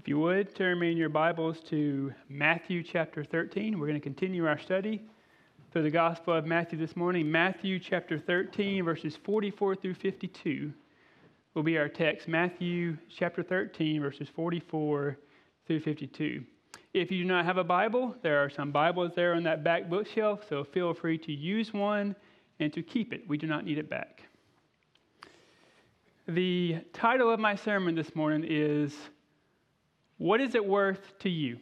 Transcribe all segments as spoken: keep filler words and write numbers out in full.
If you would, turn me in your Bibles to Matthew chapter thirteen. We're going to continue our study through the Gospel of Matthew this morning. Matthew chapter thirteen, verses forty-four through fifty-two will be our text. Matthew chapter thirteen, verses forty-four through fifty-two. If you do not have a Bible, there are some Bibles there on that back bookshelf, so feel free to use one and to keep it. We do not need it back. The title of my sermon this morning is, What is it worth to you?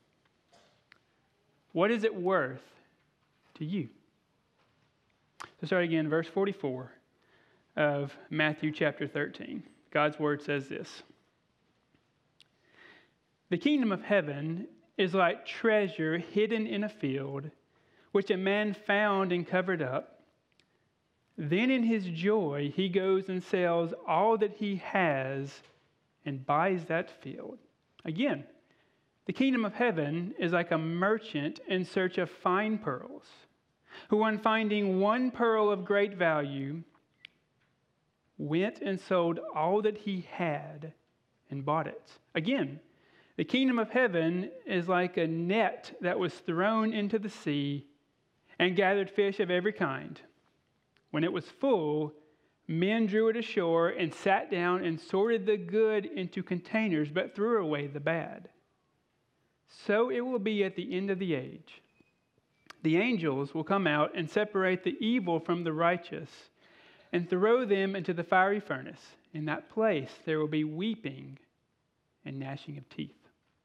What is it worth to you? So start again, verse forty-four of Matthew chapter thirteen. God's word says this. The kingdom of heaven is like treasure hidden in a field, which a man found and covered up. Then in his joy, he goes and sells all that he has and buys that field. Again, the kingdom of heaven is like a merchant in search of fine pearls, who on finding one pearl of great value, went and sold all that he had and bought it. Again, the kingdom of heaven is like a net that was thrown into the sea and gathered fish of every kind. When it was full, men drew it ashore and sat down and sorted the good into containers, but threw away the bad. So it will be at the end of the age. The angels will come out and separate the evil from the righteous and throw them into the fiery furnace. In that place there will be weeping and gnashing of teeth.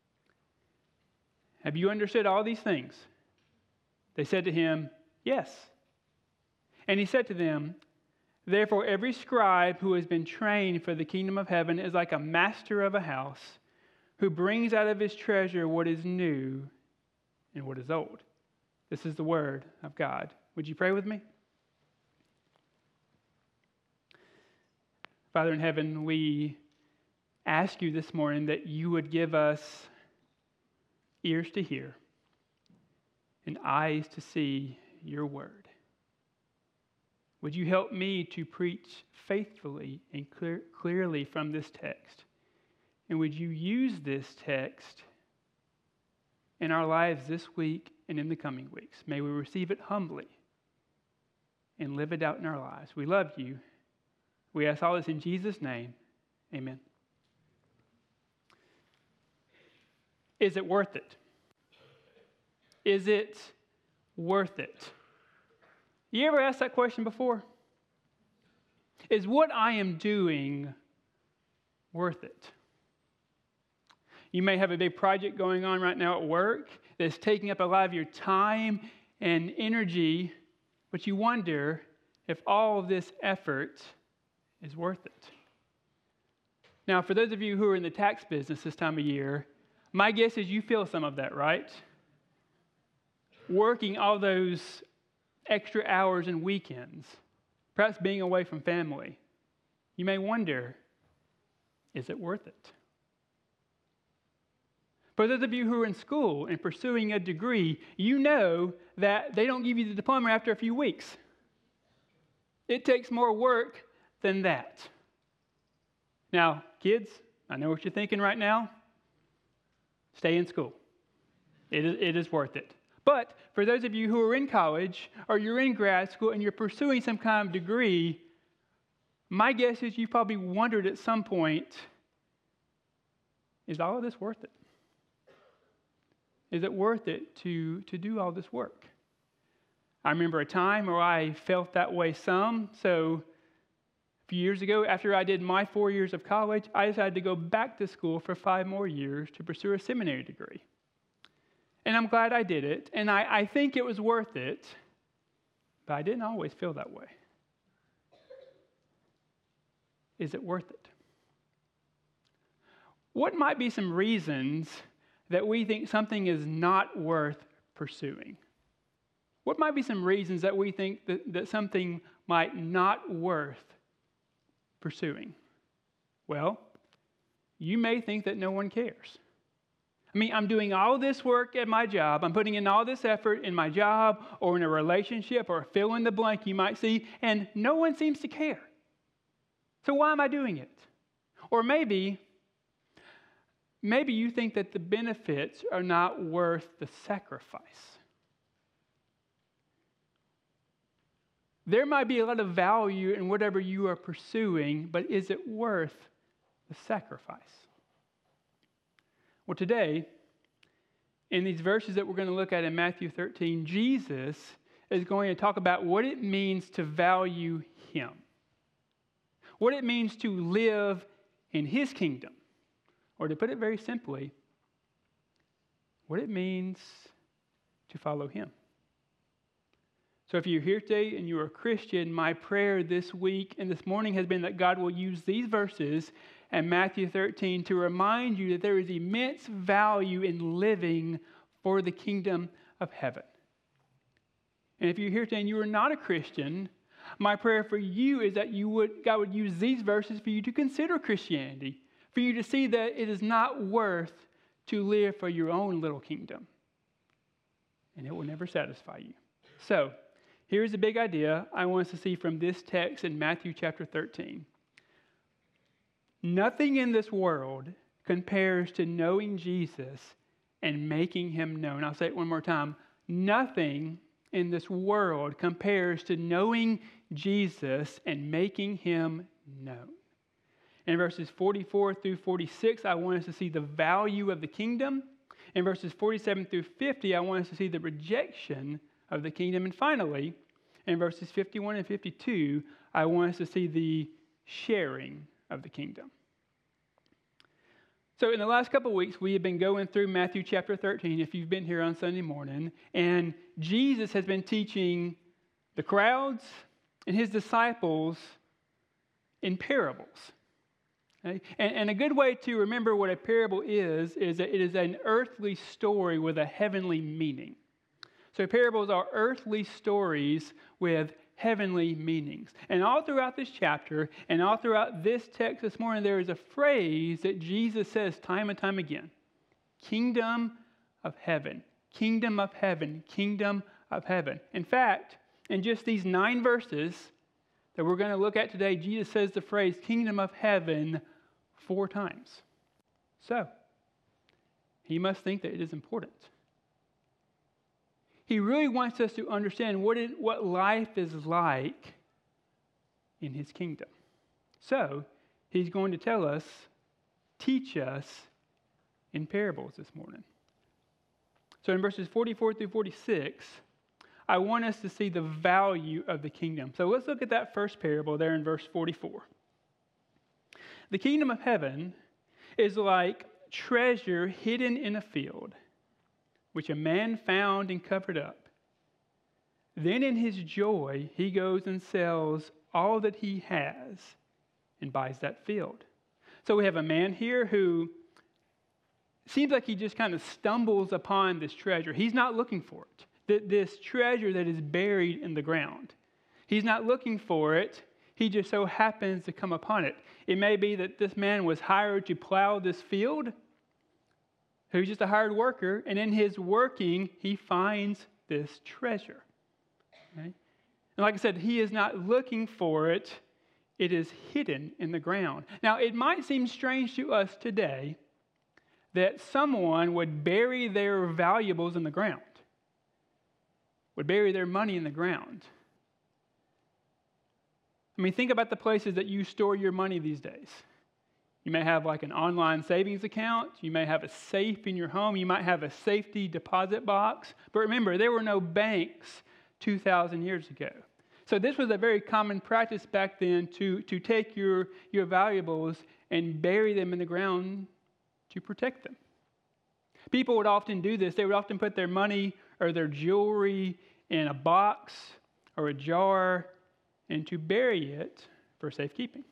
Have you understood all these things? They said to him, Yes. And he said to them, Therefore, every scribe who has been trained for the kingdom of heaven is like a master of a house who brings out of his treasure what is new and what is old. This is the word of God. Would you pray with me? Father in heaven, we ask you this morning that you would give us ears to hear and eyes to see your word. Would you help me to preach faithfully and clear, clearly from this text? And would you use this text in our lives this week and in the coming weeks? May we receive it humbly and live it out in our lives. We love you. We ask all this in Jesus' name. Amen. Is it worth it? Is it worth it? You ever asked that question before? Is what I am doing worth it? You may have a big project going on right now at work that's taking up a lot of your time and energy, but you wonder if all of this effort is worth it. Now, for those of you who are in the tax business this time of year, my guess is you feel some of that, right? Working all those extra hours and weekends, perhaps being away from family, you may wonder, is it worth it? For those of you who are in school and pursuing a degree, you know that they don't give you the diploma after a few weeks. It takes more work than that. Now, kids, I know what you're thinking right now. Stay in school. It is, it is worth it. But for those of you who are in college or you're in grad school and you're pursuing some kind of degree, my guess is you probably wondered at some point, is all of this worth it? Is it worth it to, to do all this work? I remember a time where I felt that way some. So a few years ago, after I did my four years of college, I decided to go back to school for five more years to pursue a seminary degree. And I'm glad I did it, and I, I think it was worth it, but I didn't always feel that way. Is it worth it? What might be some reasons that we think something is not worth pursuing? What might be some reasons that we think that, that something might not worth pursuing? Well, you may think that no one cares. I mean, I'm doing all this work at my job. I'm putting in all this effort in my job or in a relationship or fill in the blank you might see, and no one seems to care. So why am I doing it? Or maybe maybe you think that the benefits are not worth the sacrifice. There might be a lot of value in whatever you are pursuing, but is it worth the sacrifice? Well, today, in these verses that we're going to look at in Matthew thirteen, Jesus is going to talk about what it means to value Him, what it means to live in His kingdom, or to put it very simply, what it means to follow Him. So if you're here today and you're a Christian, my prayer this week and this morning has been that God will use these verses and Matthew thirteen to remind you that there is immense value in living for the kingdom of heaven. And if you're here today and you are not a Christian, my prayer for you is that you would God would use these verses for you to consider Christianity, for you to see that it is not worth to live for your own little kingdom. And it will never satisfy you. So, here's the big idea I want us to see from this text in Matthew chapter thirteen. Nothing in this world compares to knowing Jesus and making Him known. I'll say it one more time. Nothing in this world compares to knowing Jesus and making Him known. In verses forty-four through forty-six, I want us to see the value of the kingdom. In verses forty-seven through fifty, I want us to see the rejection of the kingdom. And finally, in verses fifty-one and fifty-two, I want us to see the sharing of the kingdom. So in the last couple of weeks, we have been going through Matthew chapter thirteen, if you've been here on Sunday morning, and Jesus has been teaching the crowds and His disciples in parables. Okay? And, and a good way to remember what a parable is, is that it is an earthly story with a heavenly meaning. So parables are earthly stories with heavenly meanings. And all throughout this chapter and all throughout this text this morning, there is a phrase that Jesus says time and time again. Kingdom of heaven. Kingdom of heaven. Kingdom of heaven. In fact, in just these nine verses that we're going to look at today, Jesus says the phrase kingdom of heaven four times. So, He must think that it is important. He really wants us to understand what it, what life is like in His kingdom. So, He's going to tell us, teach us in parables this morning. So in verses forty-four through forty-six, I want us to see the value of the kingdom. So let's look at that first parable there in verse forty-four. The kingdom of heaven is like treasure hidden in a field, which a man found and covered up. Then in his joy, he goes and sells all that he has and buys that field. So we have a man here who seems like he just kind of stumbles upon this treasure. He's not looking for it. This treasure that is buried in the ground. He's not looking for it. He just so happens to come upon it. It may be that this man was hired to plow this field, who's just a hired worker, and in his working, he finds this treasure. Okay? And like I said, he is not looking for it. It is hidden in the ground. Now, it might seem strange to us today that someone would bury their valuables in the ground, would bury their money in the ground. I mean, think about the places that you store your money these days. You may have like an online savings account. You may have a safe in your home. You might have a safety deposit box. But remember, there were no banks two thousand years ago. So this was a very common practice back then to, to take your, your valuables and bury them in the ground to protect them. People would often do this. They would often put their money or their jewelry in a box or a jar and to bury it for safekeeping.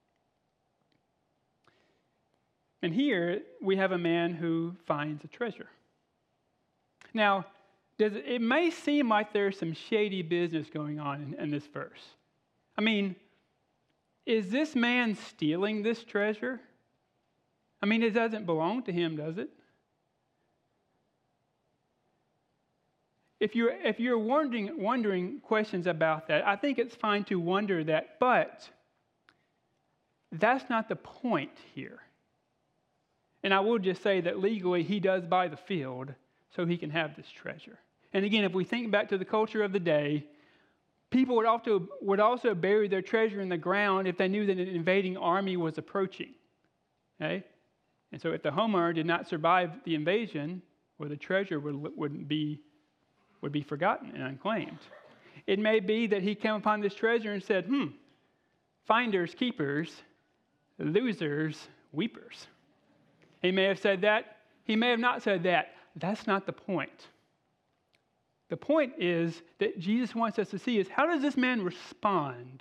And here we have a man who finds a treasure. Now, does it, it may seem like there's some shady business going on in, in this verse. I mean, is this man stealing this treasure? I mean, it doesn't belong to him, does it? If you're, if you're wondering, wondering questions about that, I think it's fine to wonder that, but that's not the point here. And I will just say that legally he does buy the field so he can have this treasure. And again, if we think back to the culture of the day, people would also, would also bury their treasure in the ground if they knew that an invading army was approaching. Okay? And so if the homeowner did not survive the invasion, well, the treasure would, would, be, would be forgotten and unclaimed. It may be that he came upon this treasure and said, hmm, finders, keepers, losers, weepers. He may have said that. He may have not said that. That's not the point. The point is that Jesus wants us to see is how does this man respond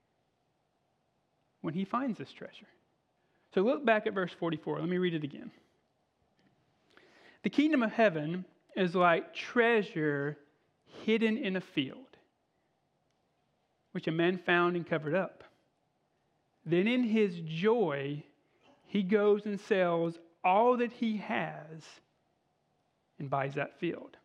when he finds this treasure? So look back at verse forty-four. Let me read it again. The kingdom of heaven is like treasure hidden in a field, which a man found and covered up. Then in his joy, he goes and sells all that he has and buys that field.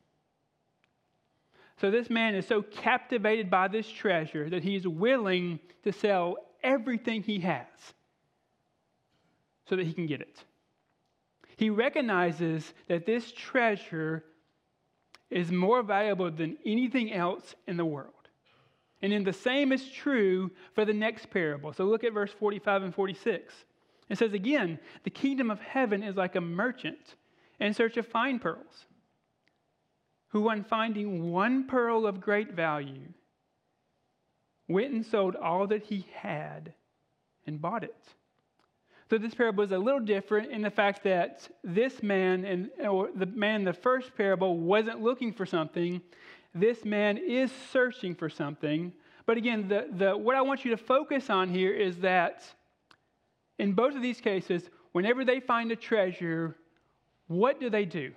So this man is so captivated by this treasure that he's willing to sell everything he has so that he can get it. He recognizes that this treasure is more valuable than anything else in the world. And then the same is true for the next parable. So look at verse forty-five and forty-six. It says again, the kingdom of heaven is like a merchant in search of fine pearls, who on finding one pearl of great value, went and sold all that he had and bought it. So this parable is a little different in the fact that this man, and or the man in the first parable, wasn't looking for something. This man is searching for something. But again, the, the, what I want you to focus on here is that in both of these cases, whenever they find a treasure, what do they do?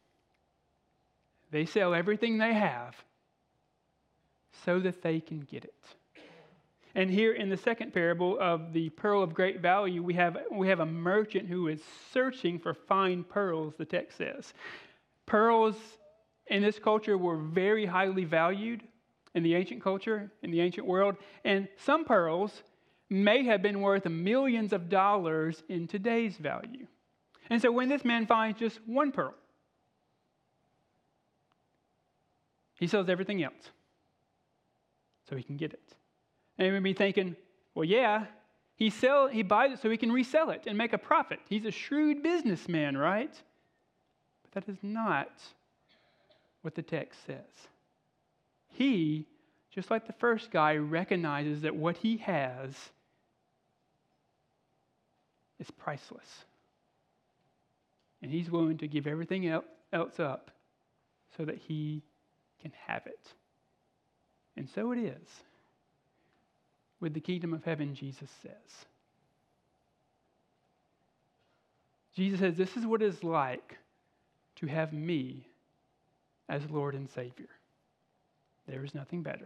They sell everything they have so that they can get it. And here in the second parable of the pearl of great value, we have, we have a merchant who is searching for fine pearls, the text says. Pearls in this culture were very highly valued in the ancient culture, in the ancient world. And some pearls may have been worth millions of dollars in today's value. And so when this man finds just one pearl, he sells everything else so he can get it. And you may be thinking, well, yeah, he sell, he buys it so he can resell it and make a profit. He's a shrewd businessman, right? But that is not what the text says. He, just like the first guy, recognizes that what he has is priceless. And he's willing to give everything else up so that he can have it. And so it is with the kingdom of heaven, Jesus says. Jesus says, this is what it's like to have me as Lord and Savior. There is nothing better.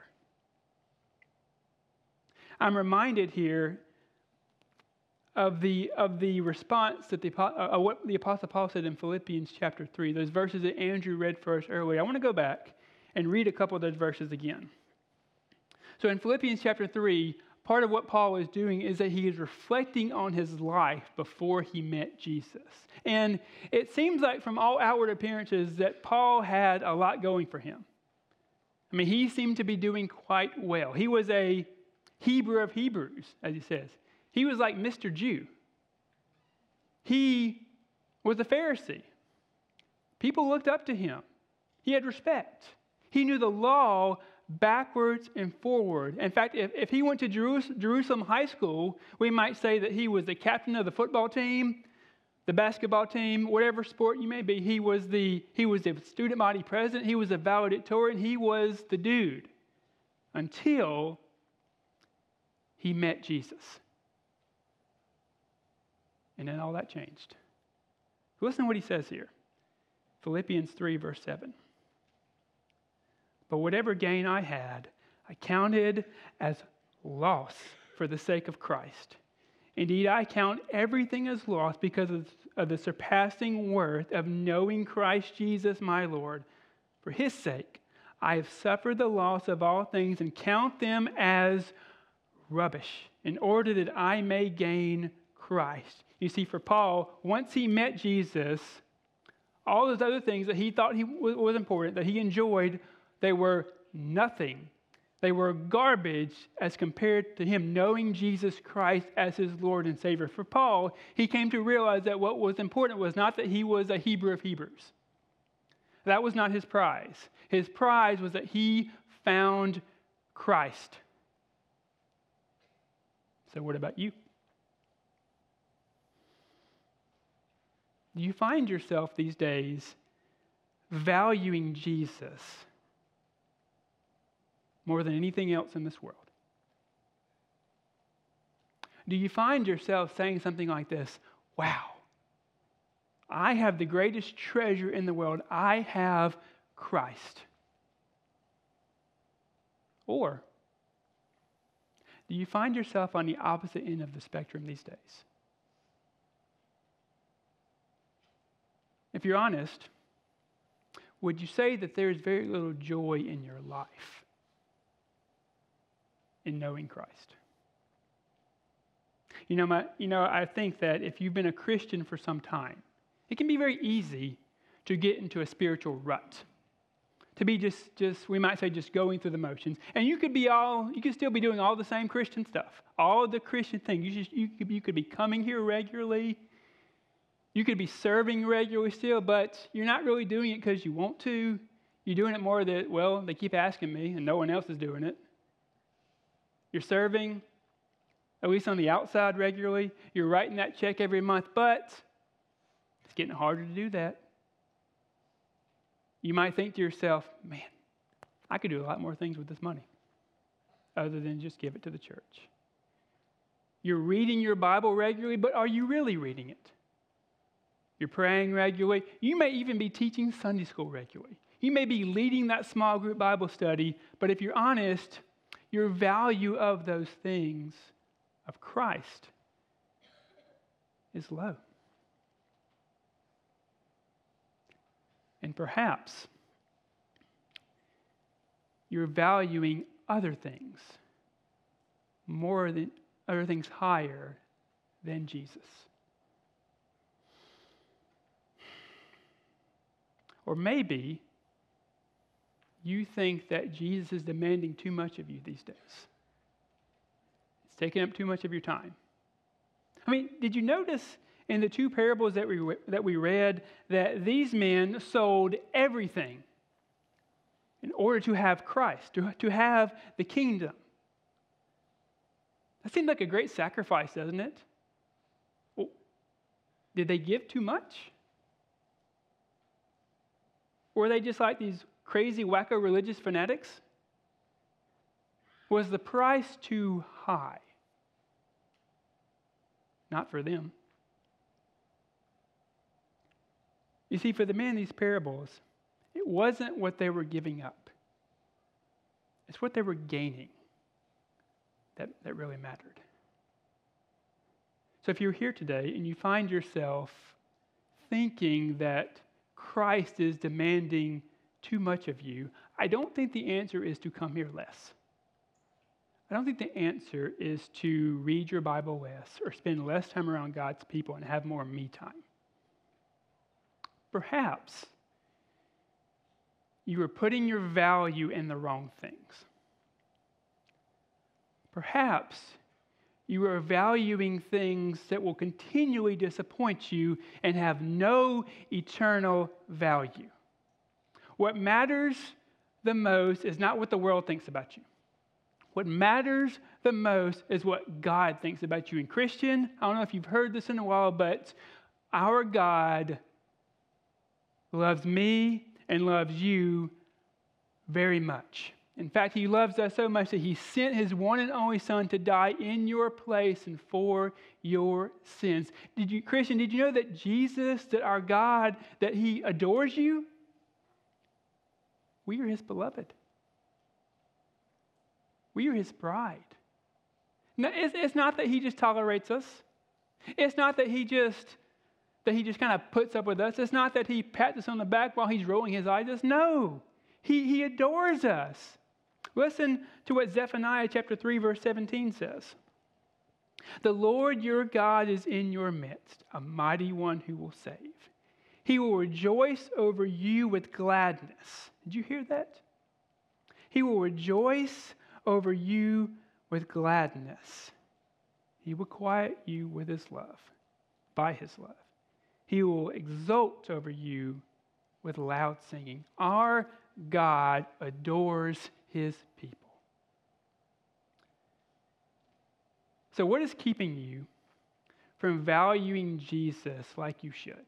I'm reminded here of the, of the response that the, uh, what the Apostle Paul said in Philippians chapter three, those verses that Andrew read for us earlier. I want to go back and read a couple of those verses again. So in Philippians chapter three, part of what Paul is doing is that he is reflecting on his life before he met Jesus. And it seems like from all outward appearances that Paul had a lot going for him. I mean, he seemed to be doing quite well. He was a Hebrew of Hebrews, as he says. He was like Mister Jew. He was a Pharisee. People looked up to him. He had respect. He knew the law backwards and forward. In fact, if, if he went to Jerus- Jerusalem High School, we might say that he was the captain of the football team, the basketball team, whatever sport you may be. He was the he was the student body president. He was the valedictorian. He was the dude until he met Jesus. And then all that changed. Listen to what he says here. Philippians three, verse seven. But whatever gain I had, I counted as loss for the sake of Christ. Indeed, I count everything as loss because of, of the surpassing worth of knowing Christ Jesus my Lord. For his sake, I have suffered the loss of all things and count them as rubbish in order that I may gain Christ You see, for Paul, once he met Jesus, all those other things that he thought he was, was important, that he enjoyed, they were nothing. They were garbage as compared to him knowing Jesus Christ as his Lord and Savior. For Paul, he came to realize that what was important was not that he was a Hebrew of Hebrews. That was not his prize. His prize was that he found Christ. So what about you? Do you find yourself these days valuing Jesus more than anything else in this world? Do you find yourself saying something like this? Wow, I have the greatest treasure in the world. I have Christ. Or do you find yourself on the opposite end of the spectrum these days? If you're honest, would you say that there is very little joy in your life in knowing Christ? You know, my, you know, I think that if you've been a Christian for some time, it can be very easy to get into a spiritual rut. To be just, just, we might say, just going through the motions. And you could be all, you could still be doing all the same Christian stuff, all the Christian things. You, just, you, could, you could be coming here regularly. You could be serving regularly still, but you're not really doing it because you want to. You're doing it more that, well, they keep asking me and no one else is doing it. You're serving, at least on the outside regularly. You're writing that check every month, but it's getting harder to do that. You might think to yourself, man, I could do a lot more things with this money other than just give it to the church. You're reading your Bible regularly, but are you really reading it? You're praying regularly. You may even be teaching Sunday school regularly. You may be leading that small group Bible study, but if you're honest, your value of those things, of Christ, is low. And perhaps you're valuing other things more than other things higher than Jesus. Or maybe you think that Jesus is demanding too much of you these days. It's taking up too much of your time. I mean, did you notice in the two parables that we that we read that these men sold everything in order to have Christ, to, to have the kingdom? That seems like a great sacrifice, doesn't it? Well, did they give too much? Or were they just like these crazy, wacko religious fanatics? Was the price too high? Not for them. You see, for the men in these parables, it wasn't what they were giving up. It's what they were gaining that, that really mattered. So if you're here today and you find yourself thinking that Christ is demanding too much of you, I don't think the answer is to come here less. I don't think the answer is to read your Bible less or spend less time around God's people and have more me time. Perhaps you are putting your value in the wrong things. Perhaps you are valuing things that will continually disappoint you and have no eternal value. What matters the most is not what the world thinks about you. What matters the most is what God thinks about you. And Christian, I don't know if you've heard this in a while, but our God loves me and loves you very much. In fact, he loves us so much that he sent his one and only Son to die in your place and for your sins. Did you, Christian, did you know that Jesus, that our God, that he adores you? We are his beloved. We are his bride. No, it's, it's not that he just tolerates us. It's not that he just that he just kind of puts up with us. It's not that he pats us on the back while he's rolling his eyes at us. No, he, he adores us. Listen to what Zephaniah chapter three, verse seventeen says. The Lord your God is in your midst, a mighty one who will save. He will rejoice over you with gladness. Did you hear that? He will rejoice over you with gladness. He will quiet you with his love, by his love. He will exult over you with loud singing. Our God adores his people. So what is keeping you from valuing Jesus like you should?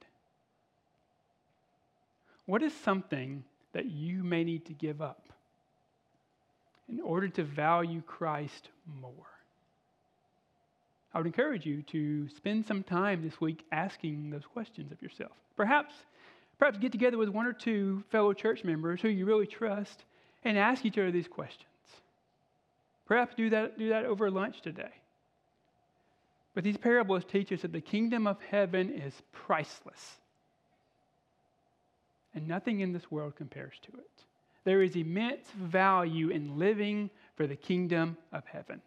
What is something that you may need to give up in order to value Christ more? I would encourage you to spend some time this week asking those questions of yourself. Perhaps, perhaps get together with one or two fellow church members who you really trust and ask each other these questions. Perhaps do that, do that over lunch today. But these parables teach us that the kingdom of heaven is priceless. And nothing in this world compares to it. There is immense value in living for the kingdom of heaven.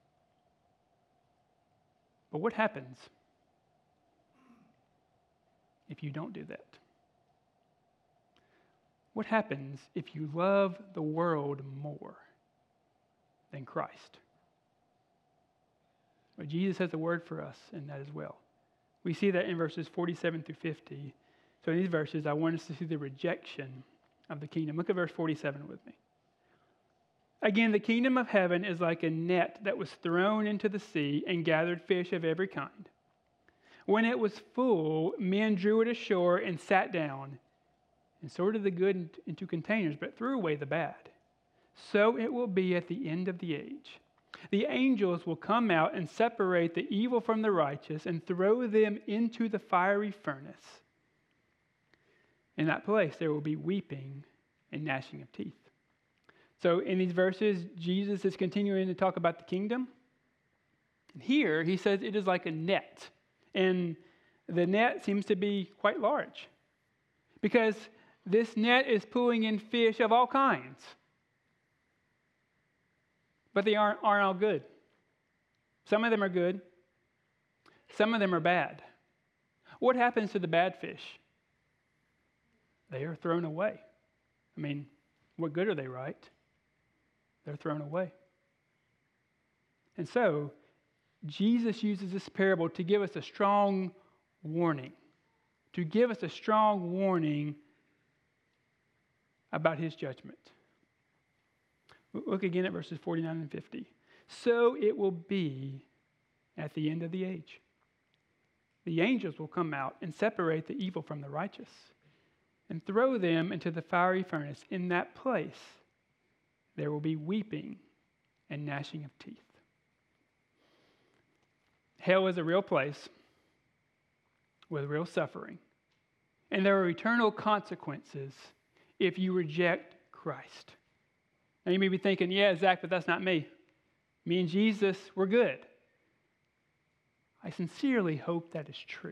But what happens if you don't do that? What happens if you love the world more than Christ? Well, Jesus has a word for us in that as well. We see that in verses forty-seven through fifty. So in these verses, I want us to see the rejection of the kingdom. Look at verse forty-seven with me. Again, the kingdom of heaven is like a net that was thrown into the sea and gathered fish of every kind. When it was full, men drew it ashore and sat down and sorted the good into containers, but threw away the bad. So it will be at the end of the age. The angels will come out and separate the evil from the righteous and throw them into the fiery furnace. In that place, there will be weeping and gnashing of teeth. So in these verses, Jesus is continuing to talk about the kingdom. And here, he says it is like a net. And the net seems to be quite large, because this net is pulling in fish of all kinds. But they aren't, aren't all good. Some of them are good. Some of them are bad. What happens to the bad fish? They are thrown away. I mean, what good are they, right? They're thrown away. And so, Jesus uses this parable to give us a strong warning, to give us a strong warning about his judgment. Look again at verses forty-nine and fifty. So it will be at the end of the age. The angels will come out and separate the evil from the righteous and throw them into the fiery furnace. In that place, there will be weeping and gnashing of teeth. Hell is a real place with real suffering. And there are eternal consequences if you reject Christ. Now you may be thinking, yeah, Zach, but that's not me. Me and Jesus, we're good. I sincerely hope that is true.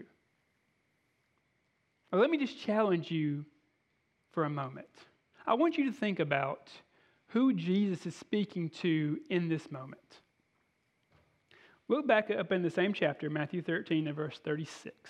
Well, let me just challenge you for a moment. I want you to think about who Jesus is speaking to in this moment. Look back up in the same chapter, Matthew thirteen and verse thirty-six.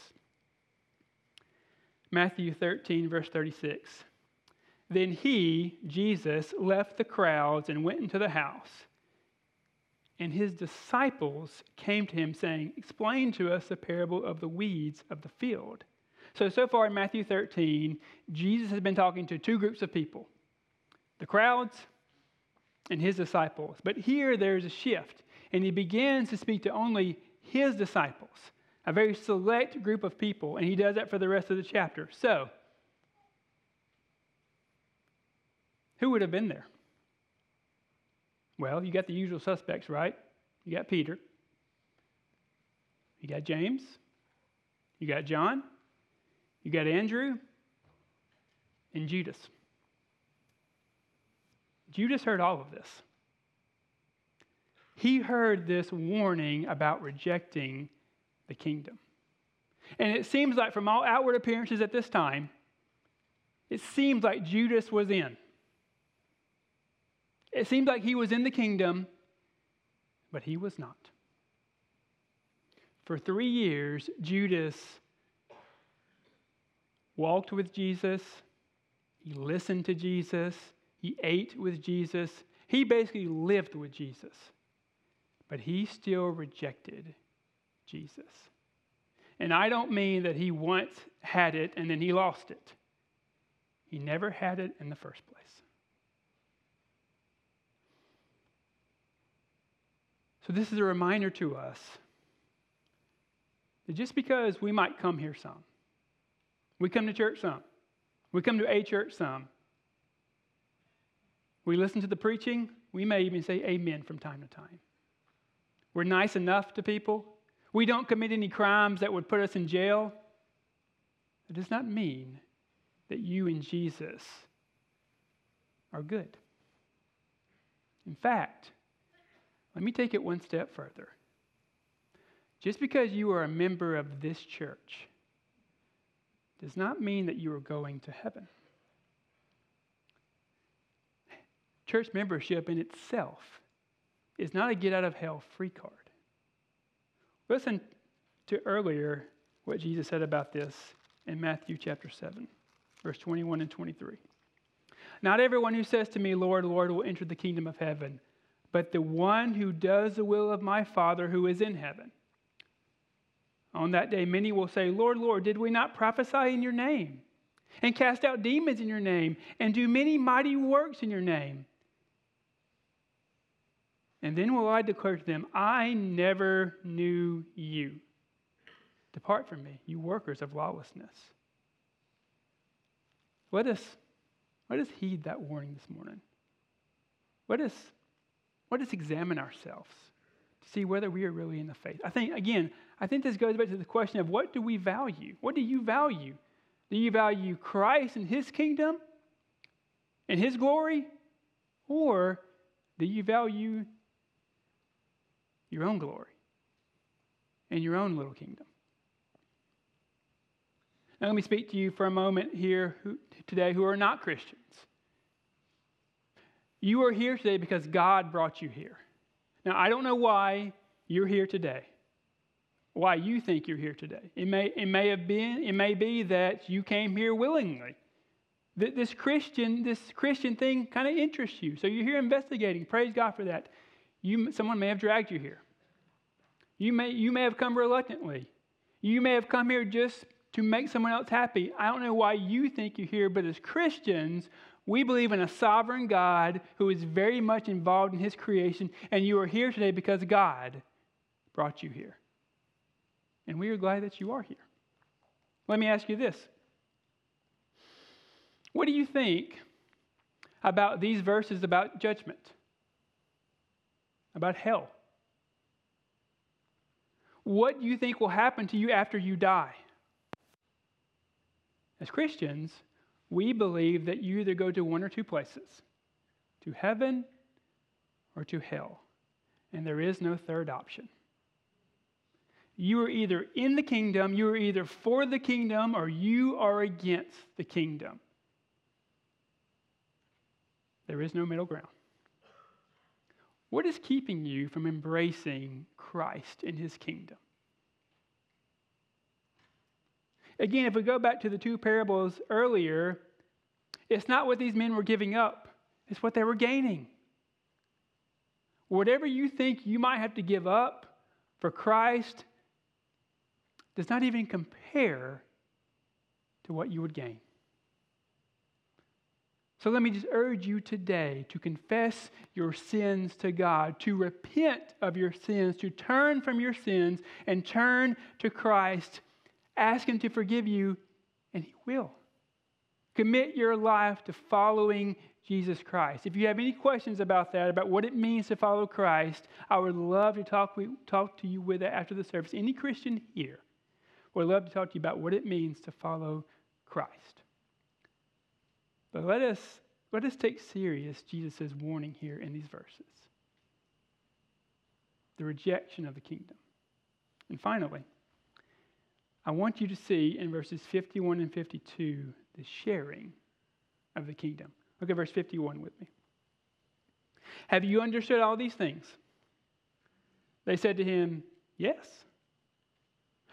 Matthew thirteen, verse thirty-six. Then he, Jesus, left the crowds and went into the house. And his disciples came to him saying, explain to us the parable of the weeds of the field. So, so far in Matthew thirteen, Jesus has been talking to two groups of people, the crowds and his disciples. But here there's a shift, and he begins to speak to only his disciples, a very select group of people, and he does that for the rest of the chapter. So, who would have been there? Well, you got the usual suspects, right? You got Peter. You got James. You got John. You got Andrew. And Judas. Judas heard all of this. He heard this warning about rejecting the kingdom. And it seems like from all outward appearances at this time, it seems like Judas was in. It seemed like he was in the kingdom, but he was not. For three years, Judas walked with Jesus. He listened to Jesus. He ate with Jesus. He basically lived with Jesus. But he still rejected Jesus. And I don't mean that he once had it and then he lost it. He never had it in the first place. So this is a reminder to us that just because we might come here some, we come to church some, we come to a church some, we listen to the preaching, we may even say amen from time to time. We're nice enough to people. We don't commit any crimes that would put us in jail. It does not mean that you and Jesus are good. In fact, let me take it one step further. Just because you are a member of this church does not mean that you are going to heaven. Church membership in itself is not a get-out-of-hell free card. Listen to earlier what Jesus said about this in Matthew chapter seven, verse twenty-one and twenty-three. Not everyone who says to me, Lord, Lord, will enter the kingdom of heaven, but the one who does the will of my Father who is in heaven. On that day, many will say, Lord, Lord, did we not prophesy in your name, and cast out demons in your name, and do many mighty works in your name? And then will I declare to them, I never knew you. Depart from me, you workers of lawlessness. Let us, let us heed that warning this morning. Let us, let us examine ourselves to see whether we are really in the faith. I think, again, I think this goes back to the question of what do we value? What do you value? Do you value Christ and his kingdom and his glory? Or do you value your own glory and your own little kingdom? Now let me speak to you for a moment here who, today who are not Christians. You are here today because God brought you here. Now I don't know why you're here today, why you think you're here today. It may, it may have been, it may be that you came here willingly. That this Christian, this Christian thing kind of interests you. So you're here investigating. Praise God for that. You, someone may have dragged you here. You may, you may have come reluctantly. You may have come here just to make someone else happy. I don't know why you think you're here, but as Christians, we believe in a sovereign God who is very much involved in his creation, and you are here today because God brought you here. And we are glad that you are here. Let me ask you this. What do you think about these verses about judgment? About hell? What do you think will happen to you after you die? As Christians, we believe that you either go to one or two places, to heaven or to hell, and there is no third option. You are either in the kingdom, you are either for the kingdom, or you are against the kingdom. There is no middle ground. What is keeping you from embracing Christ in his kingdom? Again, if we go back to the two parables earlier, it's not what these men were giving up, it's what they were gaining. Whatever you think you might have to give up for Christ does not even compare to what you would gain. So let me just urge you today to confess your sins to God, to repent of your sins, to turn from your sins and turn to Christ. Ask him to forgive you, and he will. Commit your life to following Jesus Christ. If you have any questions about that, about what it means to follow Christ, I would love to talk, talk to you with that after the service. Any Christian here would love to talk to you about what it means to follow Christ. But let us, let us take serious Jesus' warning here in these verses. The rejection of the kingdom. And finally, I want you to see in verses fifty-one and fifty-two the sharing of the kingdom. Look at verse fifty-one with me. Have you understood all these things? They said to him, yes.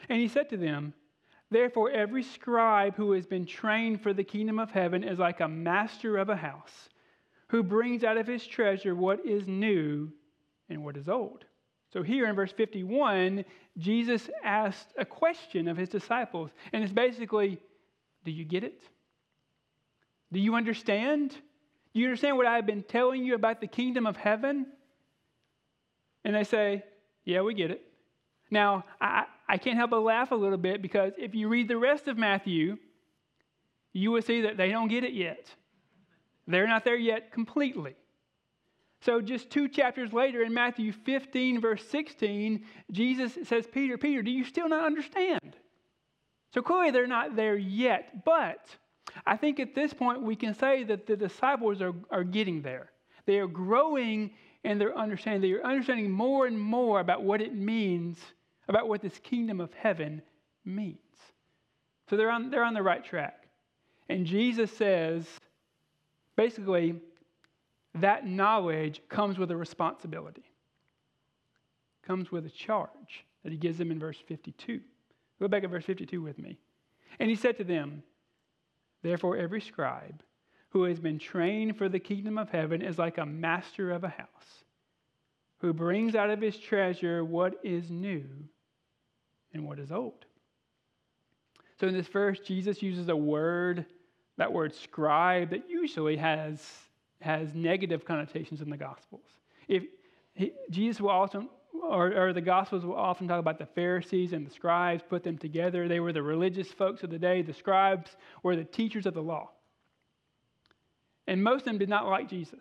And he said to them, therefore every scribe who has been trained for the kingdom of heaven is like a master of a house, who brings out of his treasure what is new and what is old. So here in verse fifty-one, Jesus asked a question of his disciples. And it's basically, do you get it? Do you understand? Do you understand what I've been telling you about the kingdom of heaven? And they say, yeah, we get it. Now, I, I can't help but laugh a little bit, because if you read the rest of Matthew, you will see that they don't get it yet. They're not there yet completely. So just two chapters later, in Matthew fifteen, verse sixteen, Jesus says, Peter, Peter, do you still not understand? So clearly they're not there yet. But I think at this point we can say that the disciples are, are getting there. They are growing in their understanding. They are understanding more and more about what it means, about what this kingdom of heaven means. So they're on, they're on the right track. And Jesus says, basically, that knowledge comes with a responsibility, comes with a charge that he gives them in verse fifty-two. Go back at verse fifty-two with me. And he said to them, therefore every scribe who has been trained for the kingdom of heaven is like a master of a house, who brings out of his treasure what is new and what is old. So in this verse, Jesus uses a word, that word scribe, that usually has, has negative connotations in the Gospels. If he, Jesus will often, or, or the Gospels will often talk about the Pharisees and the scribes, put them together. They were the religious folks of the day. The scribes were the teachers of the law. And most of them did not like Jesus.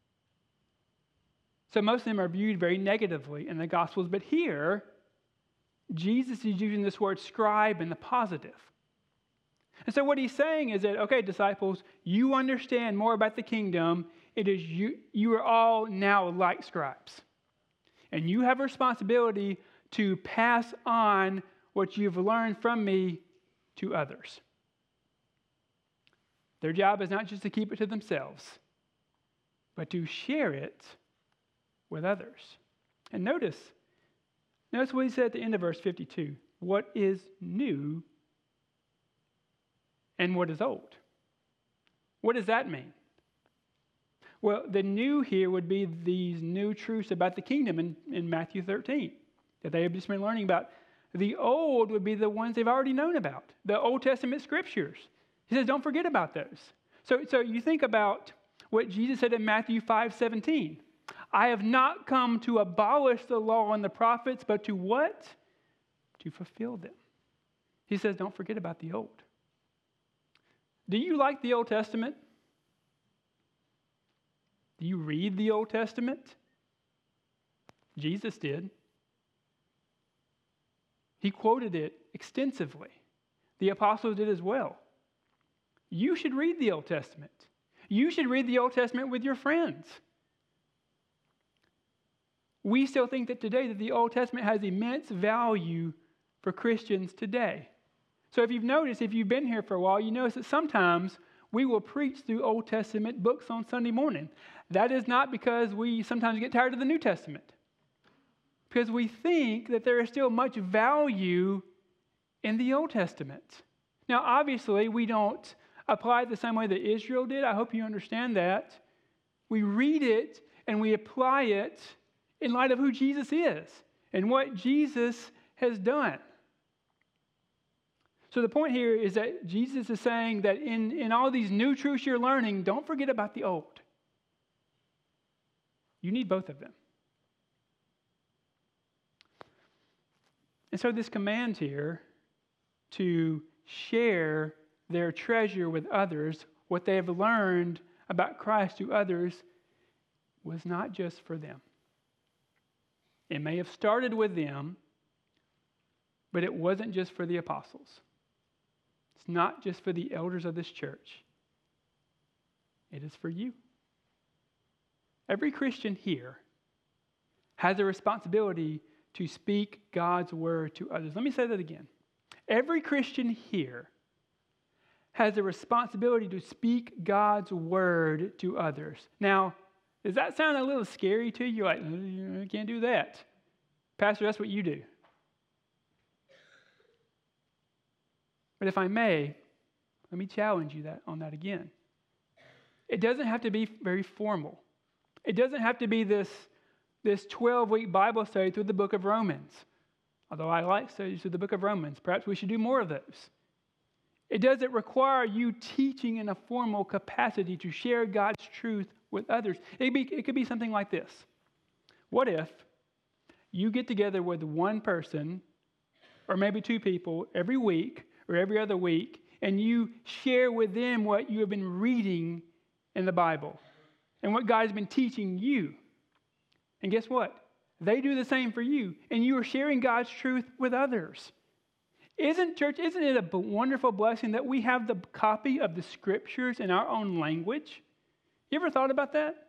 So most of them are viewed very negatively in the Gospels. But here, Jesus is using this word scribe in the positive. And so what he's saying is that, okay, disciples, you understand more about the kingdom. It is you, you are all now like scribes. And you have a responsibility to pass on what you've learned from me to others. Their job is not just to keep it to themselves, but to share it with others. And notice, notice what he said at the end of verse fifty-two. What is new and what is old? What does that mean? Well, the new here would be these new truths about the kingdom in, in Matthew thirteen that they have just been learning about. The old would be the ones they've already known about, the Old Testament scriptures. He says, don't forget about those. So, so you think about what Jesus said in Matthew five seventeen. I have not come to abolish the law and the prophets, but to what? To fulfill them. He says, don't forget about the old. Do you like the Old Testament? Do you read the Old Testament? Jesus did. He quoted it extensively. The apostles did as well. You should read the Old Testament. You should read the Old Testament with your friends. We still think that today that the Old Testament has immense value for Christians today. So if you've noticed, if you've been here for a while, you notice that sometimes we will preach through Old Testament books on Sunday morning. That is not because we sometimes get tired of the New Testament. Because we think that there is still much value in the Old Testament. Now, obviously, we don't apply it the same way that Israel did. I hope you understand that. We read it and we apply it in light of who Jesus is and what Jesus has done. So the point here is that Jesus is saying that in, in all these new truths you're learning, don't forget about the old. You need both of them. And so this command here to share their treasure with others, what they have learned about Christ to others, was not just for them. It may have started with them, but it wasn't just for the apostles. It's not just for the elders of this church. It is for you. Every Christian here has a responsibility to speak God's word to others. Let me say that again. Every Christian here has a responsibility to speak God's word to others. Now, does that sound a little scary to you? Like, I can't do that. Pastor, that's what you do. But if I may, let me challenge you that on that again. It doesn't have to be very formal. It doesn't have to be this, this twelve-week Bible study through the book of Romans. Although I like studies through the book of Romans. Perhaps we should do more of those. It doesn't require you teaching in a formal capacity to share God's truth with others. It, be, it could be something like this. What if you get together with one person, or maybe two people, every week or every other week, and you share with them what you have been reading in the Bible and what God has been teaching you. And guess what? They do the same for you, and you are sharing God's truth with others. Isn't church, isn't it a b- wonderful blessing that we have the copy of the scriptures in our own language? You ever thought about that?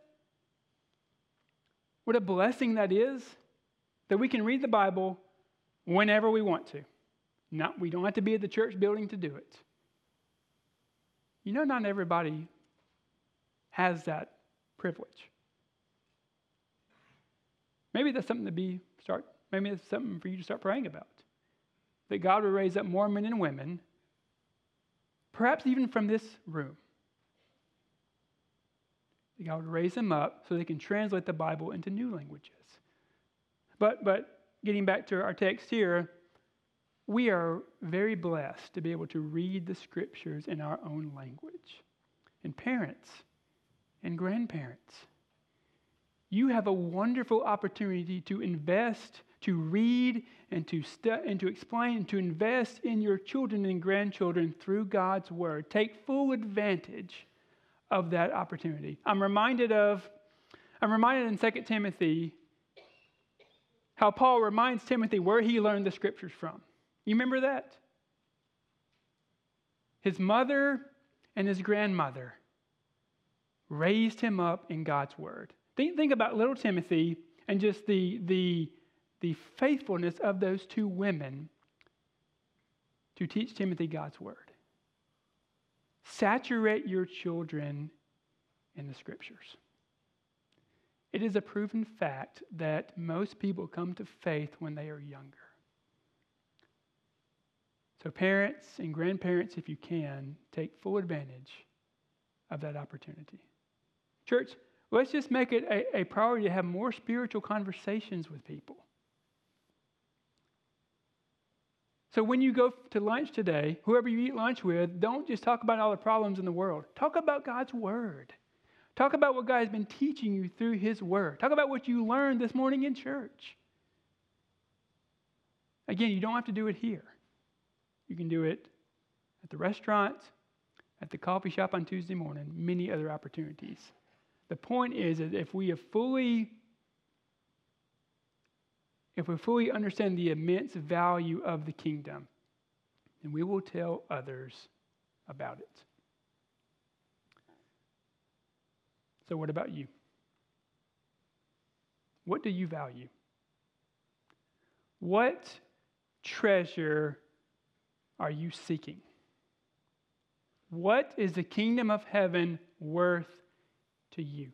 What a blessing that is, that we can read the Bible whenever we want to. Not, we don't have to be at the church building to do it. You know, not everybody has that privilege. Maybe that's something to be start. Maybe it's something for you to start praying about. That God will raise up more men and women, perhaps even from this room. That God would raise them up so they can translate the Bible into new languages. But but getting back to our text here, we are very blessed to be able to read the scriptures in our own language. And parents and grandparents, you have a wonderful opportunity to invest, to read, and to stu- and to explain, and to invest in your children and grandchildren through God's Word. Take full advantage of that opportunity. I'm reminded of, I'm reminded in Second Timothy how Paul reminds Timothy where he learned the scriptures from. You remember that? His mother and his grandmother raised him up in God's Word. Think, think about little Timothy and just the, the, the faithfulness of those two women to teach Timothy God's Word. Saturate your children in the Scriptures. It is a proven fact that most people come to faith when they are younger. So parents and grandparents, if you can, take full advantage of that opportunity. Church, let's just make it a, a priority to have more spiritual conversations with people. So when you go to lunch today, whoever you eat lunch with, don't just talk about all the problems in the world. Talk about God's Word. Talk about what God has been teaching you through His Word. Talk about what you learned this morning in church. Again, you don't have to do it here. You can do it at the restaurant, at the coffee shop on Tuesday morning, many other opportunities. The point is that if we have fully, if we fully understand the immense value of the kingdom, then we will tell others about it. So what about you? What do you value? What treasure are you seeking? What is the kingdom of heaven worth to you?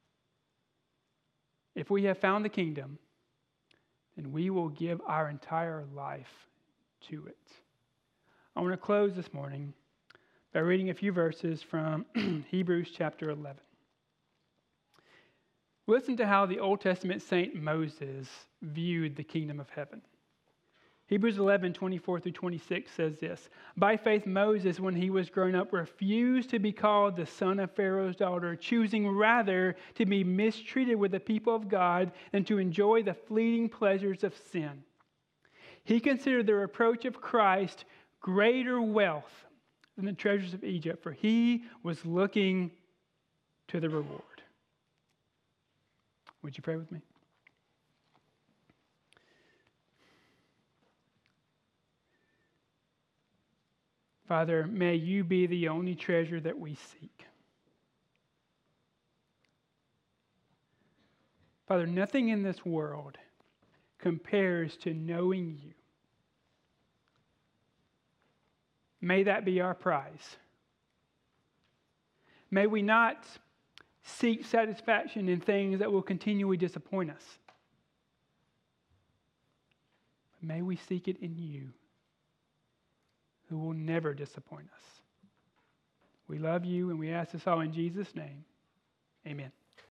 If we have found the kingdom, then we will give our entire life to it. I want to close this morning by reading a few verses from Hebrews chapter eleven. Listen to how the Old Testament Saint Moses viewed the kingdom of heaven. Hebrews eleven, twenty-four through twenty-six says this: By faith Moses, when he was grown up, refused to be called the son of Pharaoh's daughter, choosing rather to be mistreated with the people of God than to enjoy the fleeting pleasures of sin. He considered the reproach of Christ greater wealth than the treasures of Egypt, for he was looking to the reward. Would you pray with me? Father, may you be the only treasure that we seek. Father, nothing in this world compares to knowing you. May that be our prize. May we not seek satisfaction in things that will continually disappoint us. May we seek it in you, who will never disappoint us. We love you, and we ask this all in Jesus' name. Amen.